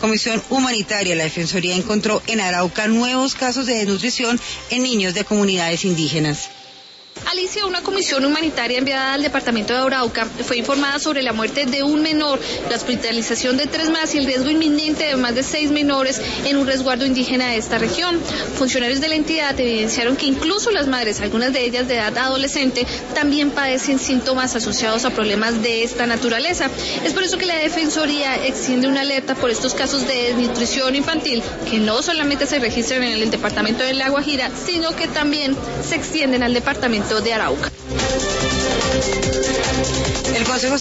Comisión Humanitaria, la Defensoría encontró en Arauca nuevos casos de desnutrición en niños de comunidades indígenas. Alicia, una comisión humanitaria enviada al departamento de Arauca fue informada sobre la muerte de un menor, la hospitalización de 3 más y el riesgo inminente de más de 6 menores en un resguardo indígena de esta región. Funcionarios de la entidad evidenciaron que incluso las madres, algunas de ellas de edad adolescente, también padecen síntomas asociados a problemas de esta naturaleza. Es por eso que la Defensoría extiende una alerta por estos casos de desnutrición infantil, que no solamente se registran en el departamento de La Guajira, sino que también se extienden al departamento de Arauca. El Consejo